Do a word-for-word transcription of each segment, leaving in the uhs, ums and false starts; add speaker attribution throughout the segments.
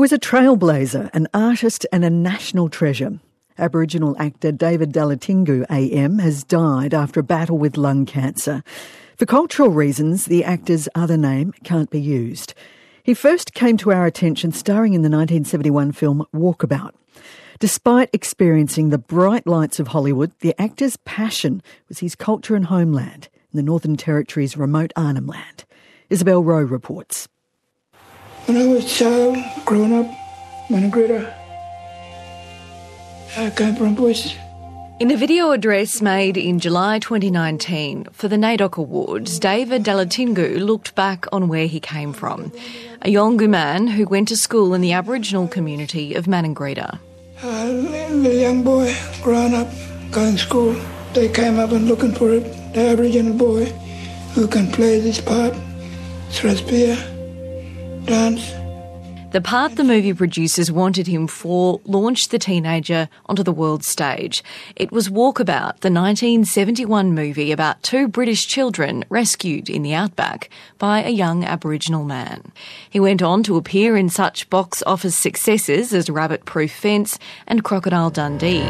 Speaker 1: was a trailblazer, an artist and a national treasure. Aboriginal actor David Dalatingu A M has died after a battle with lung cancer. For cultural reasons, the actor's other name can't be used. He first came to our attention starring in the nineteen seventy-one film Walkabout. Despite experiencing the bright lights of Hollywood, the actor's passion was his culture and homeland in the Northern Territory's remote Arnhem Land. Isabel Rowe reports.
Speaker 2: When I was a child, growing up, Maningrida, I came from bush.
Speaker 3: In a video address made in July twenty nineteen for the NAIDOC Awards, David Dalatingu looked back on where he came from, a Yolngu man who went to school in the Aboriginal community of Maningrida.
Speaker 2: A little young boy, growing up, going to school, they came up and looking for it, the Aboriginal boy who can play this part, thread spear, dance.
Speaker 3: The part the movie producers wanted him for launched the teenager onto the world stage. It was Walkabout, the nineteen seventy-one movie about two British children rescued in the outback by a young Aboriginal man. He went on to appear in such box office successes as Rabbit Proof Fence and Crocodile Dundee.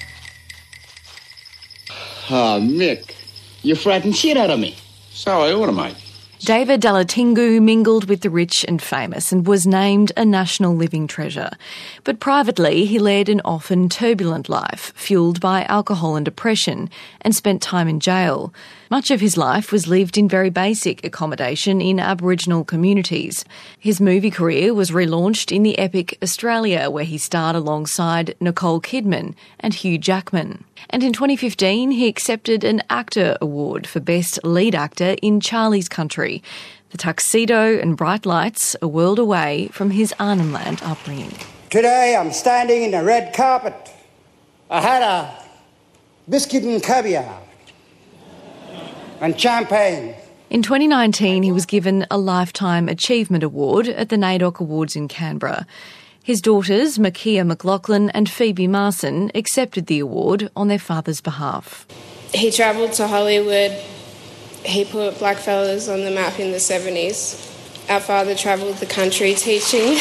Speaker 4: Oh, Mick, you frightened shit out of me. So I ought to, mate.
Speaker 3: David Dalatingu mingled with the rich and famous and was named a national living treasure. But privately, he led an often turbulent life, fuelled by alcohol and depression, and spent time in jail. Much of his life was lived in very basic accommodation in Aboriginal communities. His movie career was relaunched in the epic Australia, where he starred alongside Nicole Kidman and Hugh Jackman. And in twenty fifteen, he accepted an ACTA award for Best Lead Actor in Charlie's Country. The tuxedo and bright lights a world away from his Arnhem Land upbringing.
Speaker 5: Today I'm standing in the red carpet. I had a biscuit and caviar and champagne.
Speaker 3: In twenty nineteen, he was given a Lifetime Achievement Award at the NAIDOC Awards in Canberra. His daughters, Makia McLaughlin and Phoebe Marson, accepted the award on their father's behalf.
Speaker 6: He travelled to Hollywood. He put blackfellas on the map in the seventies. Our father travelled the country teaching.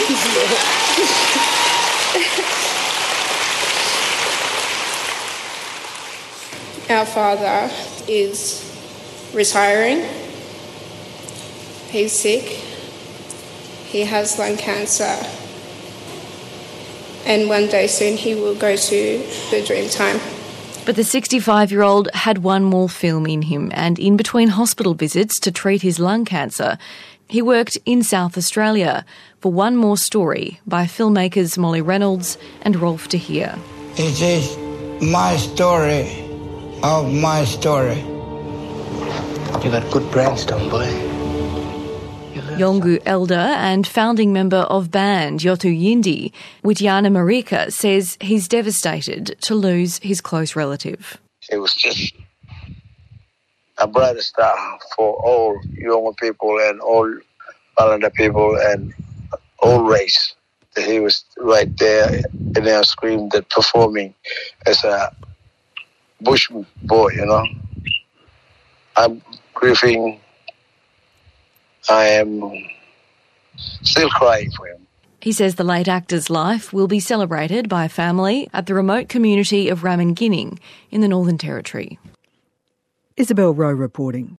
Speaker 6: Our father is retiring. He's sick. He has lung cancer. And one day soon he will go to the dream time.
Speaker 3: But the sixty-five-year-old had one more film in him, and in between hospital visits to treat his lung cancer, he worked in South Australia for One More Story by filmmakers Molly Reynolds and Rolf de Heer.
Speaker 5: It is my story of my story.
Speaker 4: You got good brainstorm, boy.
Speaker 3: Yolngu elder and founding member of band Yothu Yindi, Wityana Marika, says he's devastated to lose his close relative.
Speaker 7: It was just a bright star for all young people and all Islander people and all race. He was right there in our screen, that performing as a bush boy, you know. I'm grieving. I am still crying for him.
Speaker 3: He says the late actor's life will be celebrated by a family at the remote community of Ramingining in the Northern Territory.
Speaker 1: Isabel Rowe reporting.